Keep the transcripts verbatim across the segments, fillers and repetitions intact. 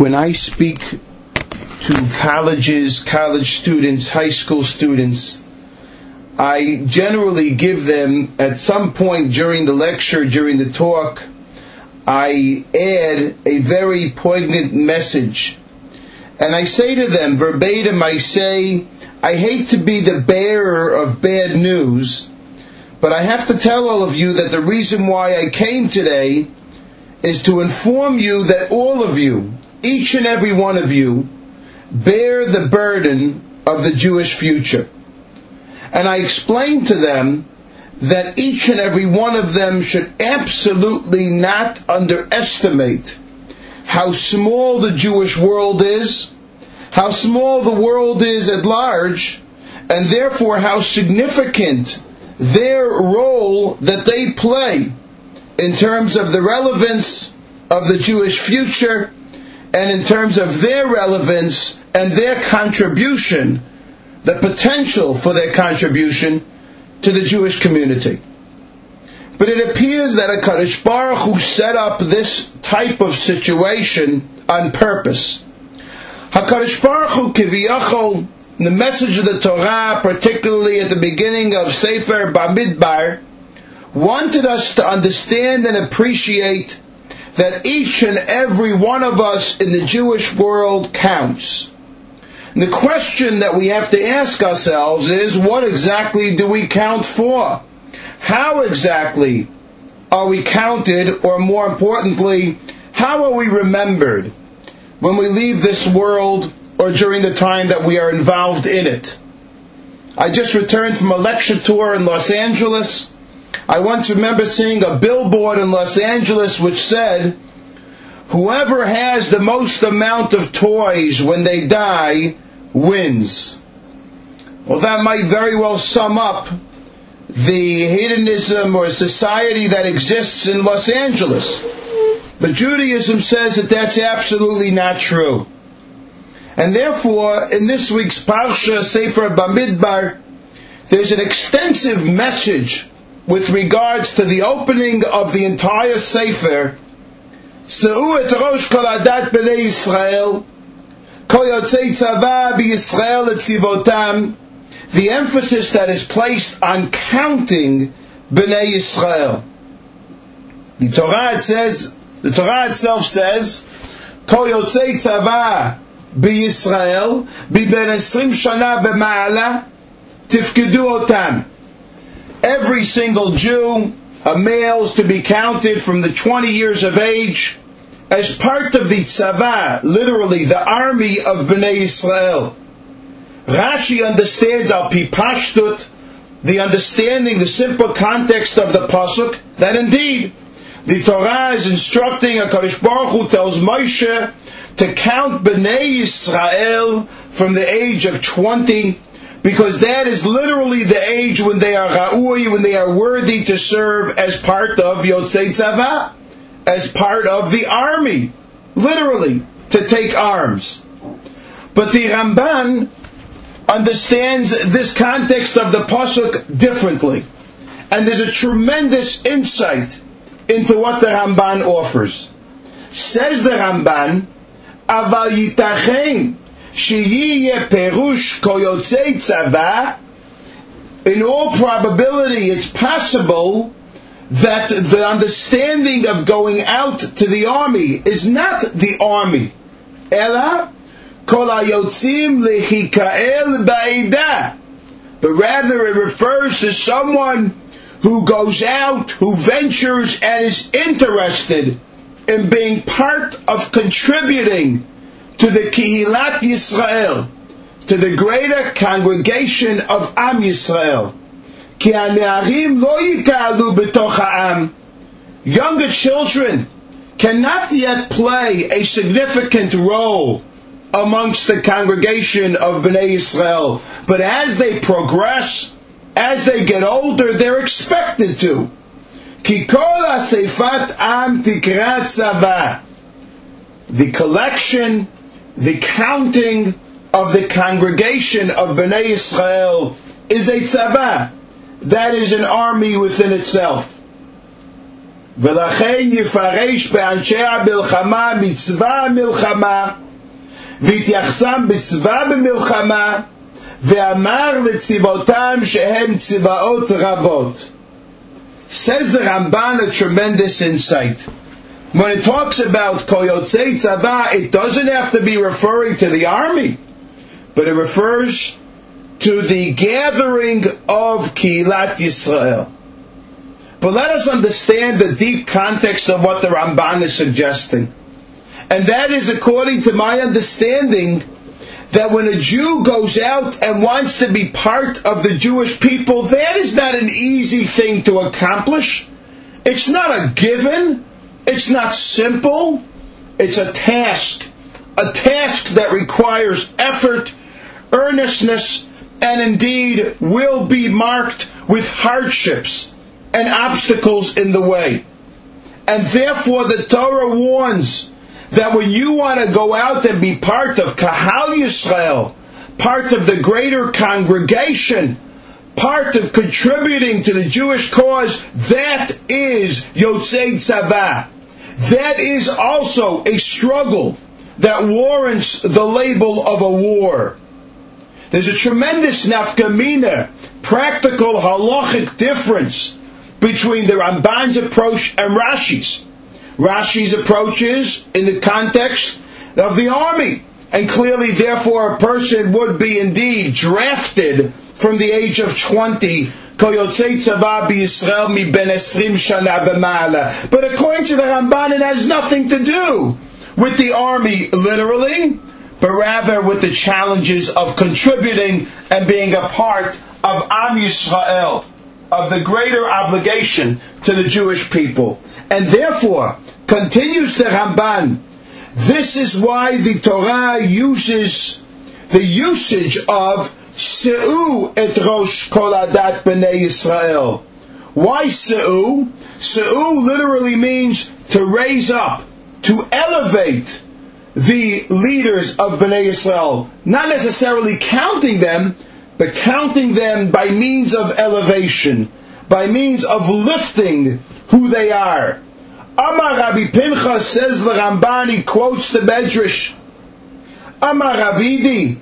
when I speak to colleges, college students, high school students, I generally give them, at some point during the lecture, during the talk, I add a very poignant message. And I say to them, verbatim, I say, I hate to be the bearer of bad news, but I have to tell all of you that the reason why I came today is to inform you that all of you, each and every one of you, bear the burden of the Jewish future. And I explained to them that each and every one of them should absolutely not underestimate how small the Jewish world is, how small the world is at large, and therefore how significant their role that they play in terms of the relevance of the Jewish future and in terms of their relevance and their contribution, the potential for their contribution to the Jewish community. But it appears that HaKadosh Baruch Hu set up this type of situation on purpose. HaKadosh Baruch Hu Kiviyachol, the message of the Torah, particularly at the beginning of Sefer Bamidbar, wanted us to understand and appreciate that each and every one of us in the Jewish world counts. And the question that we have to ask ourselves is, what exactly do we count for? How exactly are we counted, or more importantly, how are we remembered when we leave this world or during the time that we are involved in it? I just returned from a lecture tour in Los Angeles. I once remember seeing a billboard in Los Angeles which said, whoever has the most amount of toys when they die wins. Well, that might very well sum up the hedonism or society that exists in Los Angeles. But Judaism says that that's absolutely not true. And therefore, in this week's Parsha, Sefer Bamidbar, there's an extensive message with regards to the opening of the entire Sefer. Se'u et rosh kol adat b'nei Yisrael, kol yotzei tzava b'Yisrael et tzivotam, the emphasis that is placed on counting b'nei Yisrael. The Torah it says, the Torah itself says, kol yotzei tzava b'Yisrael, b'ben esrim shana b'ma'ala, tifkedu otam. Every single Jew, a male, is to be counted from the twenty years of age as part of the tzava, literally the army of Bnei Yisrael. Rashi understands al pi pashtut, the understanding, the simple context of the pasuk, that indeed the Torah is instructing, HaKadosh Baruch Hu tells Moshe to count Bnei Yisrael from the age of twenty, because that is literally the age when they are ra'ui, when they are worthy to serve as part of Yotzei Tzava, as part of the army, literally, to take arms. But the Ramban understands this context of the pasuk differently. And there's a tremendous insight into what the Ramban offers. Says the Ramban, Aval yitachen sheyiye perush kol yotzei tzava, in all probability it's possible that the understanding of going out to the army is not the army, ela kol hayotzim lechikael ba'edah, but rather it refers to someone who goes out, who ventures and is interested in being part of contributing to the Kehilat Yisrael, to the greater congregation of Am Yisrael. Ki hane'arim lo yika'alu b'toch ha'am. Younger children cannot yet play a significant role amongst the congregation of Bnei Yisrael, but as they progress, as they get older, they're expected to. Ki kol ha'seifat am tikrat tzava. The collection, the counting of the congregation of Bnei Yisrael is a tzava. That is an army within itself. ולכן יפרש באנשי המלחמה מצווה המלחמה, והתייחסם בצבא במלחמה, ואמר לצבאותם שהם צבאות רבות. Says the Ramban a tremendous insight. When it talks about koyotzei tzava, it doesn't have to be referring to the army, but it refers to the gathering of Kilat Yisrael. But let us understand the deep context of what the Ramban is suggesting. And that is, according to my understanding, that when a Jew goes out and wants to be part of the Jewish people, that is not an easy thing to accomplish. It's not a given. It's not simple. It's a task. A task that requires effort, earnestness, and indeed will be marked with hardships and obstacles in the way. And therefore the Torah warns that when you want to go out and be part of Kahal Yisrael, part of the greater congregation, part of contributing to the Jewish cause, that is Yotzei Tzava. That is also a struggle that warrants the label of a war. There's a tremendous nafkamina, practical halachic difference between the Ramban's approach and Rashi's. Rashi's approach is in the context of the army, and clearly therefore a person would be indeed drafted from the age of twenty. But according to the Ramban, it has nothing to do with the army literally, but rather with the challenges of contributing and being a part of Am Yisrael, of the greater obligation to the Jewish people. And therefore, continues the Ramban, this is why the Torah uses the usage of Se'u et Rosh Kol Adat B'nai Yisrael. Why Se'u? Se'u literally means to raise up, to elevate the leaders of B'nai Yisrael. Not necessarily counting them, but counting them by means of elevation, by means of lifting who they are. Amar Rabbi Pinchas, says the Ramban, he quotes the Medrash. Amar Ravidi,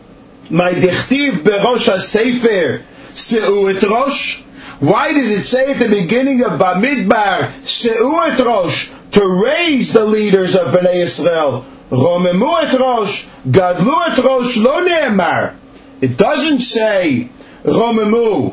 my dichtiv berosh ha-sefer, se'u et rosh. Why does it say at the beginning of Bamidbar, se'u et rosh, to raise the leaders of Bnei Yisrael? Romemu et rosh, gadlu et rosh, lo ne'emar. It doesn't say romemu,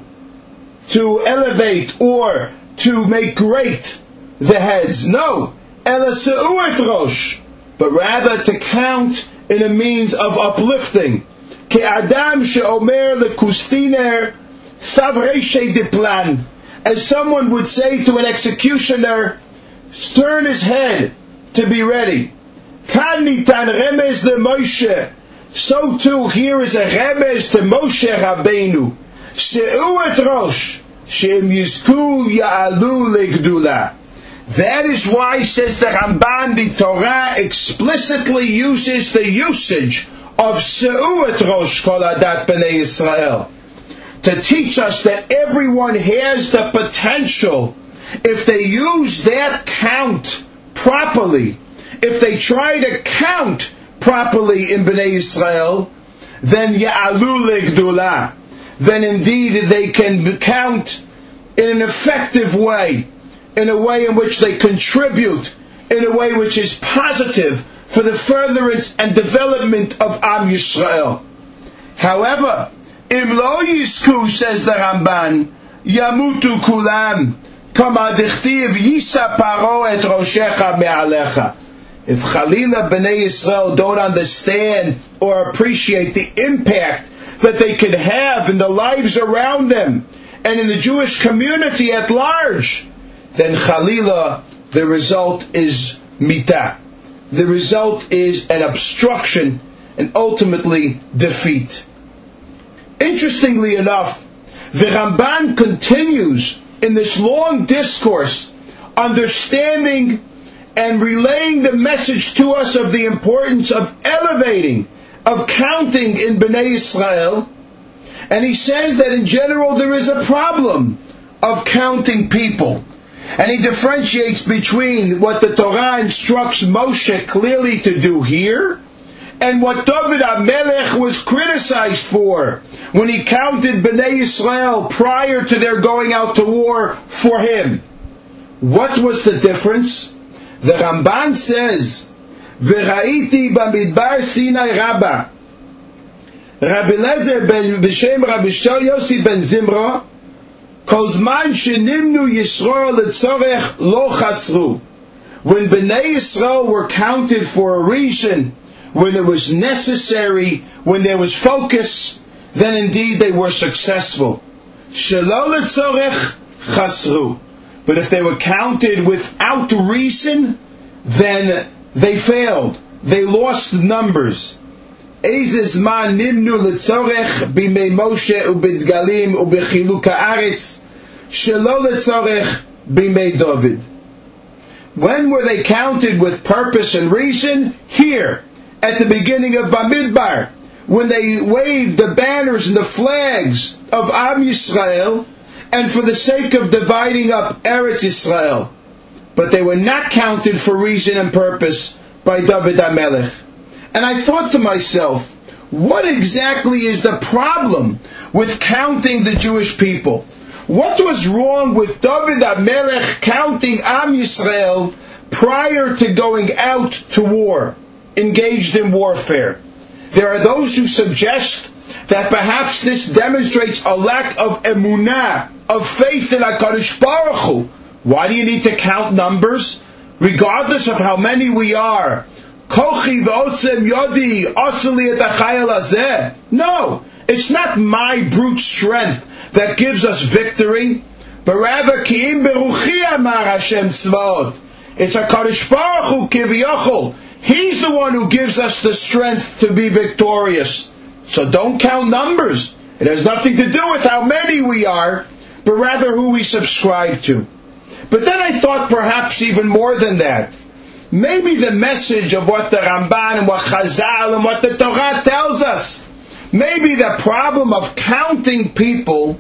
to elevate or to make great the heads. No, ela se'u et rosh, but rather to count in a means of uplifting. Ke adam she'omer lekustiner savreshe diplan, as someone would say to an executioner, turn his head to be ready. Kan nitan remez le Moshe, so too here is a remez to Moshe Rabbeinu. Se'u et rosh, she'im yizku ya'alu legdula. That is why, says the Ramban, the Torah explicitly uses the usage of Se'u et Rosh Kol Adat B'nai Yisrael to teach us that everyone has the potential, if they use that count properly, if they try to count properly in B'nai Yisrael, then Ya'alu Legdula, then indeed they can count in an effective way, in a way in which they contribute, in a way which is positive for the furtherance and development of Am Yisrael. However, Im lo yisku, says the Ramban, yamutu kulam, kama dichtiv yisa paro et roshecha me'alecha. If Chalila B'nai Yisrael don't understand or appreciate the impact that they could have in the lives around them and in the Jewish community at large, then Chalila, the result is mitah. The result is an obstruction and ultimately defeat. Interestingly enough, the Ramban continues in this long discourse, understanding and relaying the message to us of the importance of elevating, of counting in Bnei Yisrael. And he says that in general there is a problem of counting people. And he differentiates between what the Torah instructs Moshe clearly to do here, and what David HaMelech was criticized for when he counted Bnei Yisrael prior to their going out to war for him. What was the difference? The Ramban says, V'ra'iti b'midbar Sinai Rabba. Rabbi Lezer ben b'shem Rabbi Shal Yossi ben Zimra, Kol zman shenimnu Yisrael letzorech lo chasru. When Bnei Yisrael were counted for a reason, when it was necessary, when there was focus, then indeed they were successful. Shelo letzorech chasru. But if they were counted without reason, then they failed. They lost the numbers. Eizes man nimnu letzorech bimei Moshe ubedgalim ubechiluk haaretz shelo letzorech bimei David. When were they counted with purpose and reason? Here, at the beginning of Bamidbar, when they waved the banners and the flags of Am Yisrael, and for the sake of dividing up Eretz Yisrael. But they were not counted for reason and purpose by David HaMelech. And I thought to myself, what exactly is the problem with counting the Jewish people? What was wrong with David HaMelech counting Am Yisrael prior to going out to war, engaged in warfare? There are those who suggest that perhaps this demonstrates a lack of emunah, of faith in HaKadosh Baruch Hu. Why do you need to count numbers? Regardless of how many we are. Kochi v'otzem yodi asuli et hachayil hazeh. No, it's not my brute strength that gives us victory, but rather ki'im beruchi amar Hashem tzvaot. It's HaKadosh Baruch Hu kiviyachol. He's the one who gives us the strength to be victorious. So don't count numbers. It has nothing to do with how many we are, but rather who we subscribe to. But then I thought perhaps even more than that. Maybe the message of what the Ramban and what Chazal and what the Torah tells us, maybe the problem of counting people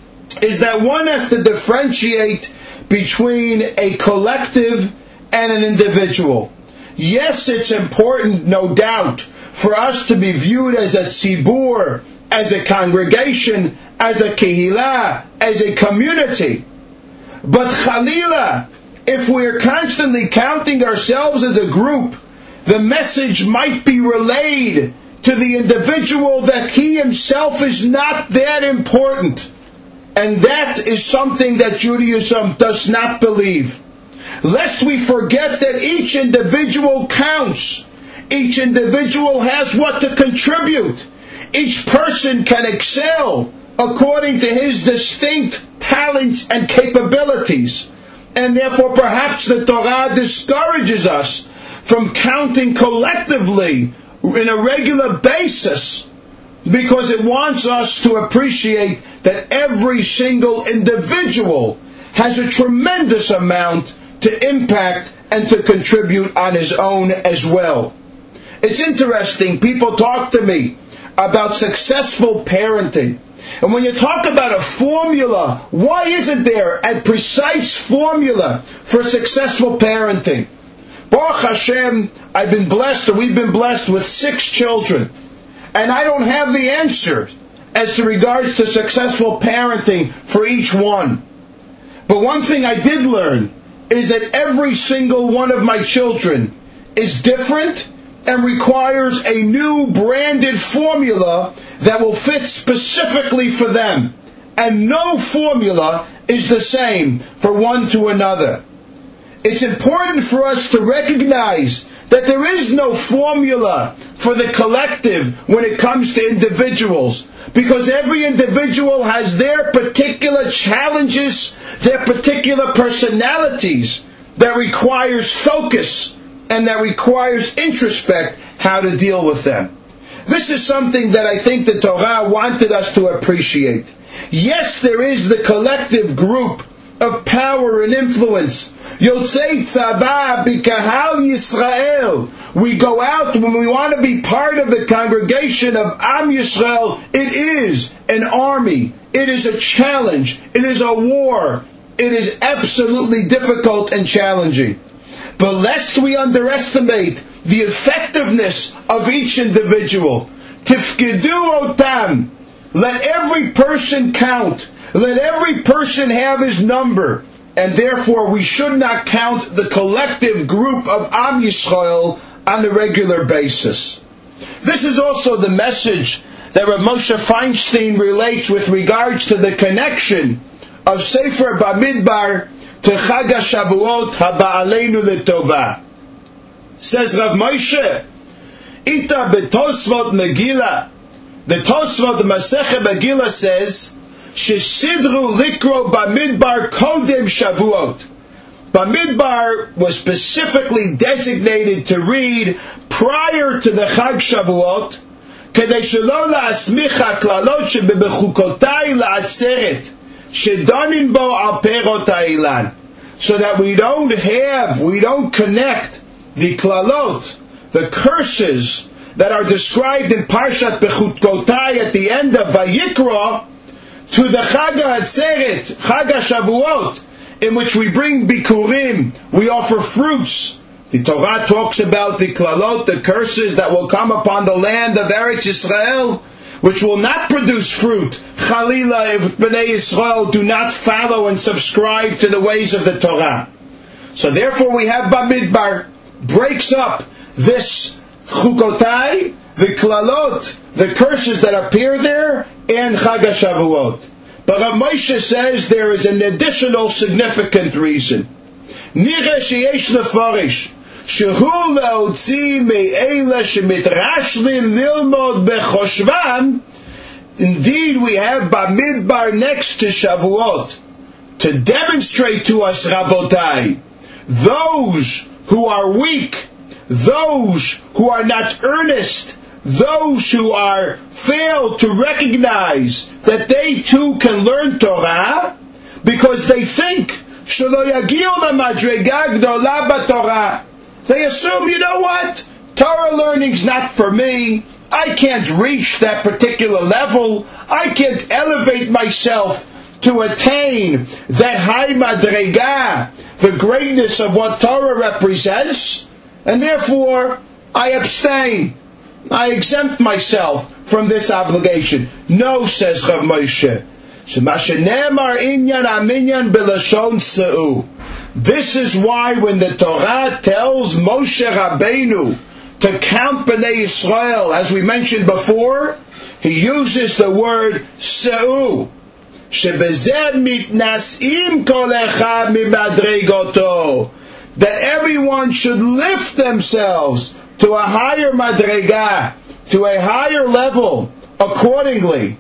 is that one has to differentiate between a collective and an individual. Yes, it's important, no doubt, for us to be viewed as a tzibur, as a congregation, as a kehillah, as a community. But chalila, if we're constantly counting ourselves as a group, the message might be relayed to the individual that he himself is not that important. And that is something that Judaism does not believe. Lest we forget that each individual counts. Each individual has what to contribute. Each person can excel according to his distinct talents and capabilities. And therefore perhaps the Torah discourages us from counting collectively in a regular basis, because it wants us to appreciate that every single individual has a tremendous amount to impact and to contribute on his own as well. It's interesting, people talk to me about successful parenting. And when you talk about a formula, why isn't there a precise formula for successful parenting? Baruch Hashem, I've been blessed, or we've been blessed with six children. And I don't have the answer as to regards to successful parenting for each one. But one thing I did learn is that every single one of my children is different and requires a new branded formula that will fit specifically for them. And no formula is the same for one to another. It's important for us to recognize that there is no formula for the collective when it comes to individuals, because every individual has their particular challenges, their particular personalities that requires focus and that requires introspect how to deal with them. This is something that I think the Torah wanted us to appreciate. Yes, there is the collective group of power and influence. Yotzei Tzava B'Kahal Yisrael. We go out when we want to be part of the congregation of Am Yisrael. It is an army. It is a challenge. It is a war. it is absolutely difficult and challenging. But lest we underestimate the effectiveness of each individual, tifkidu otam, let every person count, let every person have his number, and therefore we should not count the collective group of Am Yisrael on a regular basis. This is also the message that Rav Moshe Feinstein relates with regards to the connection of Sefer Bamidbar to Chag HaShavuot Haba'aleinu L'Tova. Says Rav Moshe, Ita betosvot Megillah, the Tosvot, the Masechet Megillah says, Shesidru Likro Bamidbar Kodem Shavuot. Bamidbar was specifically designated to read prior to the Chag Shavuot, כדי שלא להסמיך הכללות שבבחוקותיי לעצרת שדונים בו על פירות האילן, so that we don't have, we don't connect the klalot, the curses that are described in Parshat Bechukotai at the end of Vayikra, to the Chag HaAtzeret, Chag HaShavuot, in which we bring bikurim, we offer fruits. The Torah talks about the klalot, the curses that will come upon the land of Eretz Yisrael, which will not produce fruit. Chalila, if Bnei Yisrael do not follow and subscribe to the ways of the Torah. So therefore we have Bamidbar, breaks up this chukotai, the klalot, the curses that appear there, and Chag HaShavuot. But Rav Moshe says there is an additional significant reason. Nireh sheyesh lefarish shehu leotzi me'ela shemitrashlim lilmod bechoshvam. Indeed, we have Bamidbar next to Shavuot to demonstrate to us, Rabotai, those who are weak, those who are not earnest, those who are fail to recognize that they too can learn Torah, because they think shelo yagiu lamadrega gdola b'Torah. They assume, you know what, Torah learning's not for me. I can't reach that particular level. I can't elevate myself to attain that high madrega, the greatness of what Torah represents, and therefore I abstain. I exempt myself from this obligation. No, says Rav Moshe. This is why when the Torah tells Moshe Rabbeinu to count Bnei Yisrael, as we mentioned before, he uses the word Se'u. That everyone should lift themselves to a higher madrega, to a higher level, accordingly.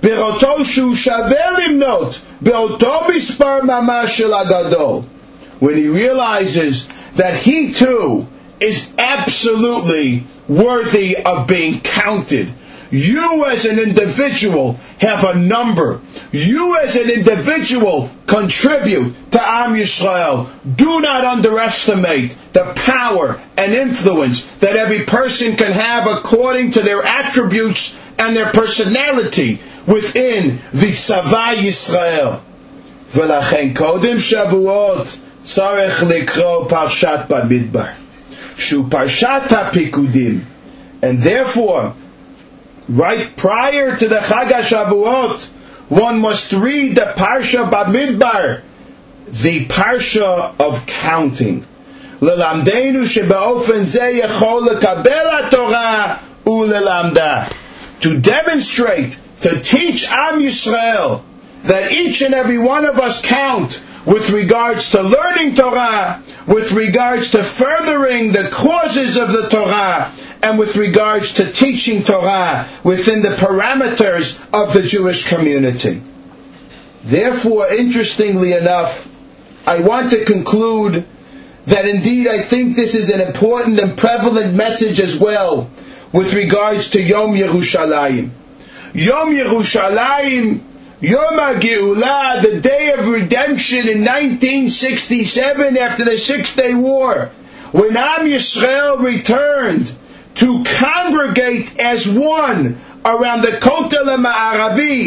When he realizes that he too is absolutely worthy of being counted. You as an individual have a number. You as an individual contribute to Am Yisrael. Do not underestimate the power and influence that every person can have according to their attributes and their personality within the Tzava Yisrael. V'lachen kodem Shavuot tzarech likro Parshat Bamidbar shu Parshat HaPikudim, and therefore right prior to the Chag HaShavuot, one must read the Parsha Bamidbar, the Parsha of counting. Lelamdeinu shebeofen zeh yechol lekabel haTorah ulelamda. To demonstrate, to teach Am Yisrael that each and every one of us count with regards to learning Torah, with regards to furthering the causes of the Torah, and with regards to teaching Torah within the parameters of the Jewish community. Therefore, interestingly enough, I want to conclude that indeed I think this is an important and prevalent message as well with regards to Yom Yerushalayim. Yom Yerushalayim, Yom HaGeulah, the day of redemption in nineteen sixty-seven after the Six-Day War, when Am Yisrael returned to congregate as one around the Kotel HaMa'aravi,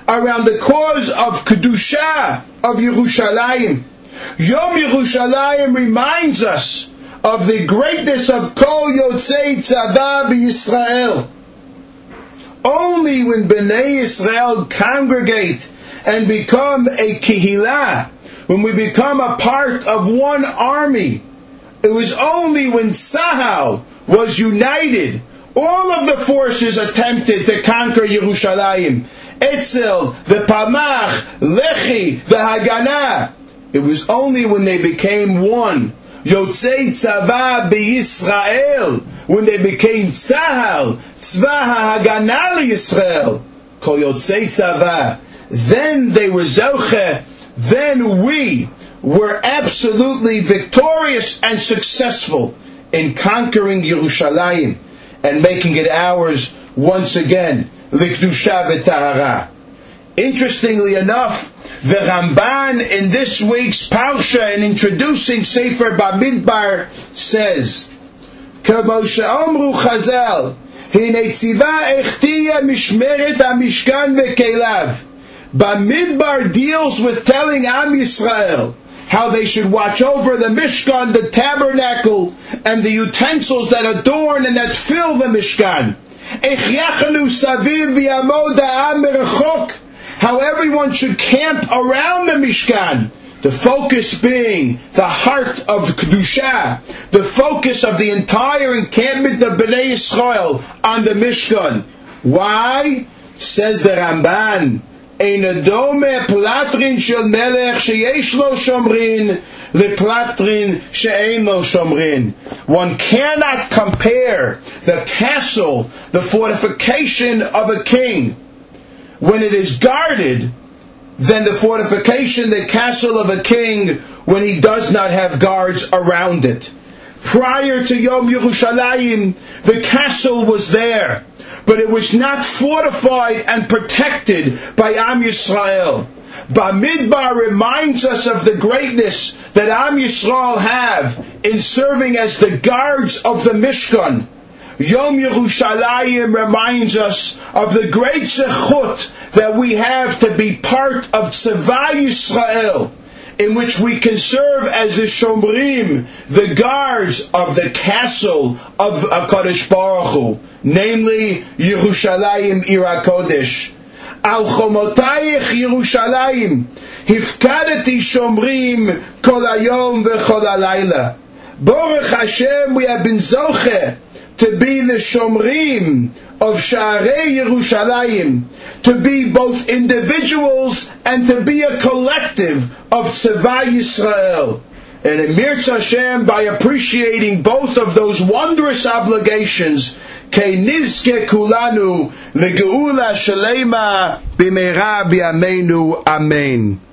around the cause of Kedusha, of Yerushalayim. Yom Yerushalayim reminds us of the greatness of Kol Yotzei Tzava b'Yisrael. Only when Bnei Yisrael congregate and become a Kehillah, when we become a part of one army, it was only when Tzahal was united, all of the forces attempted to conquer Yerushalayim. Etzel, the Palmach, Lechi, the Haganah. It was only when they became one, Yotzei Tzava b'Yisrael, when they became Tzahal, Tzva HaHaganah Yisrael, Kol Yotzei Tzava, then they were Zoche, then we were absolutely victorious and successful in conquering Yerushalayim and making it ours once again, L'Kedusha v'Tahara. Interestingly enough, the Ramban in this week's Parsha, in introducing Sefer Bamidbar, says, K'mo she'omru Chazal, Hine tziva echtiya mishmeret ha-mishkan v'keilav. Bamidbar deals with telling Am Yisrael how they should watch over the Mishkan, the tabernacle, and the utensils that adorn and that fill the Mishkan. How everyone should camp around the Mishkan. The focus being the heart of Kedusha, the focus of the entire encampment of Bnei Yisrael on the Mishkan. Why? Says the Ramban, Ein adome platrin shel melech sheyesh lo shomrin leplatrin she'ein lo shomrin. One cannot compare the castle, the fortification of a king, when it is guarded, than the fortification, the castle of a king, when he does not have guards around it. Prior to Yom Yerushalayim, the castle was there, but it was not fortified and protected by Am Yisrael. Bamidbar reminds us of the greatness that Am Yisrael have in serving as the guards of the Mishkan. Yom Yerushalayim reminds us of the great zechut that we have to be part of Tzava Yisrael, in which we can serve as the Shomrim, the guards of the castle of HaKadosh Baruch Hu, namely Yerushalayim Ir HaKodesh. Al chomotayich Yerushalayim hifkadeti Shomrim kol hayom v'chol halayla. Baruch Hashem, we have been zoche to be the Shomrim of Sha'arei Yerushalayim, to be both individuals and to be a collective of Tzava Yisrael. And in Mirza Hashem, by appreciating both of those wondrous obligations, Kei nizke kulanu legeula shalema b'meira b'yameinu amen.